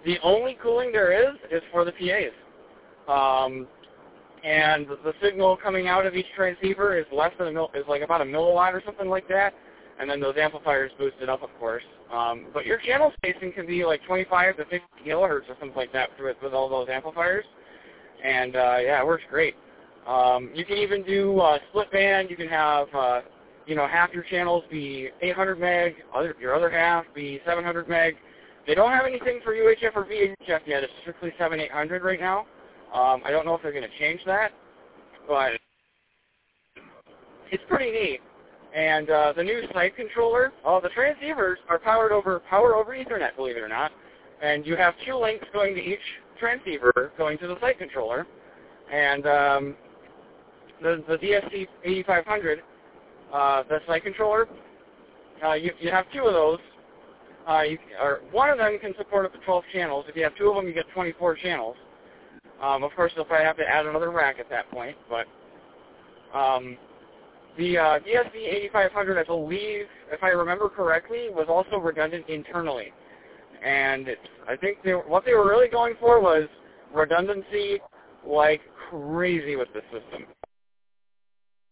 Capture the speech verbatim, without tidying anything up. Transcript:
The only cooling there is is for the P As. Um, and the signal coming out of each transceiver is less than a mil- is like about a milliwatt or something like that. And then those amplifiers boost it up, of course. Um, but your channel spacing can be like twenty-five to fifty kilohertz or something like that with, with all those amplifiers. And uh, yeah, it works great. Um, you can even do uh, split band. You can have uh, you know half your channels be eight hundred meg, other your other half be seven hundred meg. They don't have anything for U H F or V H F yet. It's strictly seven eight hundred right now. Um, I don't know if they're going to change that, but it's pretty neat. And uh, the new site controller, oh, the transceivers are powered over power over Ethernet, believe it or not. And you have two links going to each transceiver going to the site controller. And um, the, the D S C eighty-five hundred, uh, the site controller, uh, you, you have two of those. Uh, you, or one of them can support up to twelve channels. If you have two of them, you get twenty-four channels. Um, of course, you'll probably have to add another rack at that point. But um, the uh, D S C eighty-five hundred, I believe, if I remember correctly, was also redundant internally. And it's, I think they, what they were really going for was redundancy like crazy with the system.